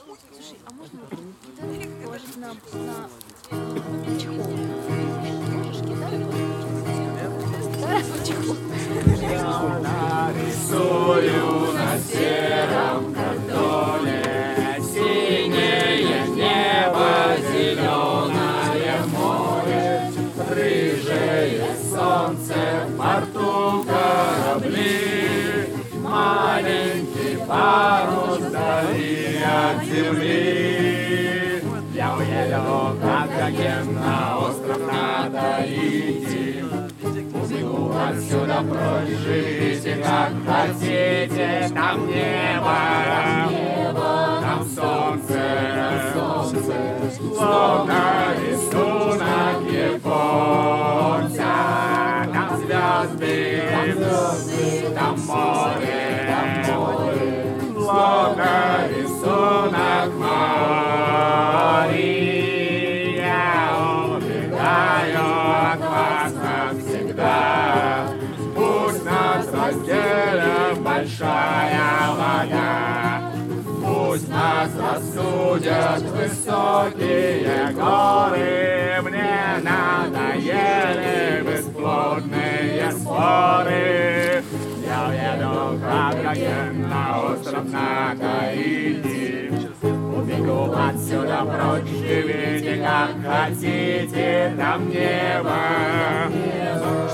Слушай, а можно гитару положить на чехол? Можешь гитару положить? Чехол. Я нарисую на сером картоне синее небо, зеленое море, рыжее солнце, в порту корабли, маленький парус вдали от земли. Я уеду, как агент, на остров надо идти. Убегу отсюда прочь, живите как хотите. Там небо, там солнце, словно рисунок японца. Там звезды, там море, словно рисунок Марии. Я убегаю от вас навсегда. Пусть нас разделит большая вода. Пусть нас рассудят высокие горы. Мне надоели бесплодные споры. Я уеду как агент на остров на Гаити. Убегу отсюда прочь, живите как хотите. Там небо,